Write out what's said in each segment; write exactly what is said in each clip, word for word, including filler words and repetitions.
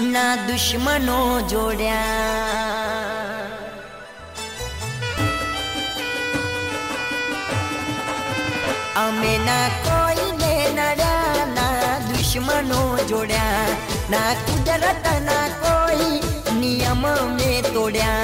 ना दुश्मनो जोड्या। अमे ना कोई ने नड्या ना दुश्मनो जोड्या, ना कुदरत ना कोई नियम में तोड्या।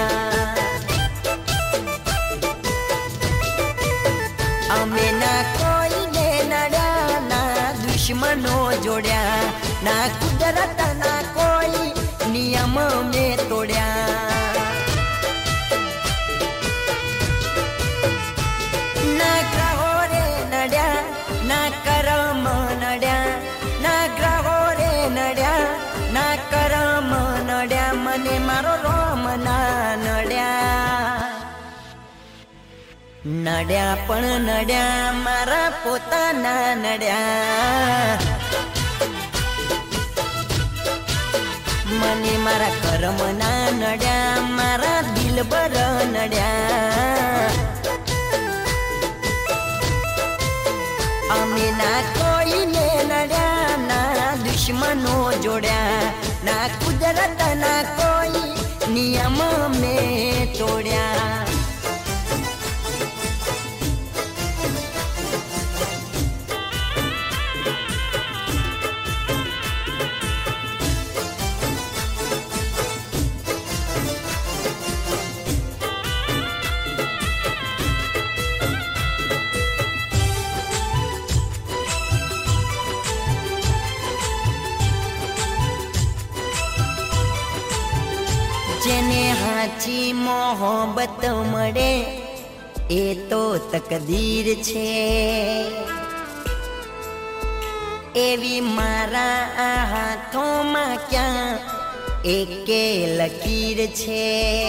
अमे ना कोई ने नड्या ना दुश्मनो जोड्या, ना कुदरत ना कोई नियम में तोड्या। ना ग्रहो रे नड्या ना करम नड्या, ना ग्रहो रे नड्या ना करम नड्या, मने मारो रोम ना नड्या। नड्या पण नड्या मारा पोताना नड्या, मने मारा कर्म ना नड्या, मारा दिलबर नड्या। अमे ना कोई ने नड्या ना दुश्मनो जोड्या, ना कुदरत ना कोई नियम में तोड्या। जेने हाची मोहब्बत मळे ए तो तकदीर छे, एवी मारा हाथों में क्या एके लकीर छे।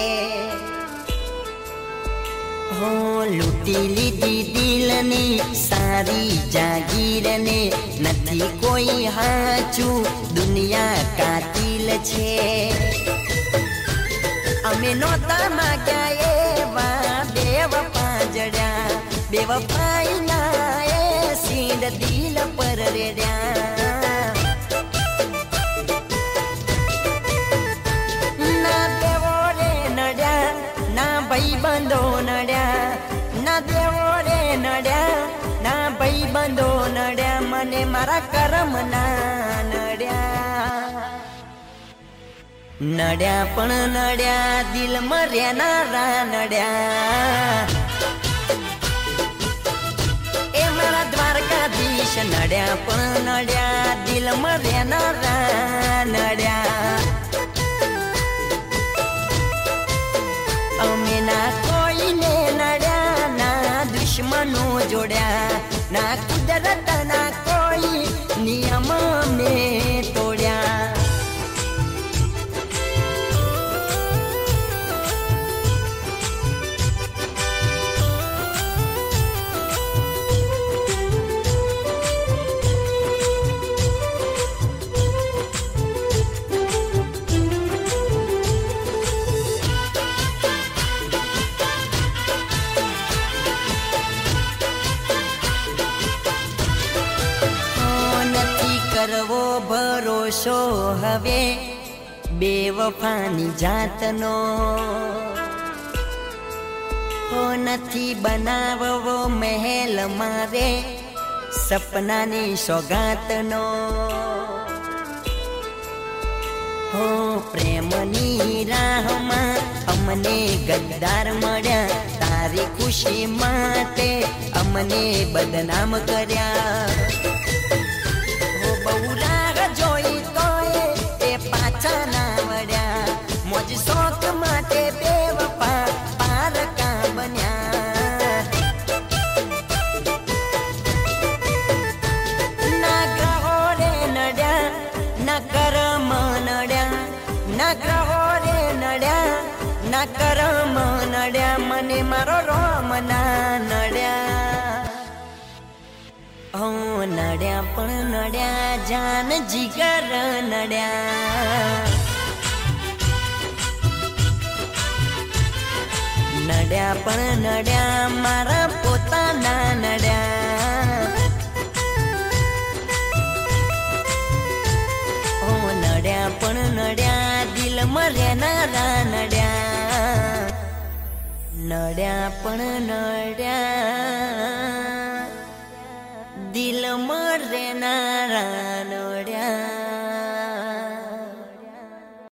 हो लूटी लीधी दिलनी सारी जागीर ने, नथी कोई हाचू दुनिया कातिल छे। अमे नोता माग्या एवा बेवफा जड्या, बेवफाई ना ए सींड दिल पर रेड्या। ना देवो रे नड्या ना भाई बंदो नड्या, ना देवो रे नड्या ना भाई बंदो नड्या, मने मारा करम ना नड्या। नड्या पण नड्या दिल मर्या नारा नड्या, ए मारा द्वारकाधीश नड्या पण नड्या दिल मर्या नारा नड्या। अमे ना कोई ने नड्या ना दुश्मनो जोड्या, ना कुदरत ना कोई नियम में तोड्या। करवो भरोसो हवे बेवफानी जातनो, हो नथी बनाववो महल मारे सपनानी सौगातनो। हो प्रेमनी राहमा अमने गद्दार मळ्या, तारी खुशी माटे अमने बदनाम कर्या। बहुरा जोई तोए ए पाछा ना वड्या, मोज शौक माटे बेवफा पारका बन्या। ना ग्रहो रे नड्या ना करम नड्या, ना ग्रहो रे नड्या ना करम नड्या, मने मारो रोम ना नड्या। हो नड्या पण नड्या जान जिगर नड्या, नड्या पण नड्या मारा पोताना नड्या। हो नड्या पण नड्या नड्या पण नड्या दिल मरेना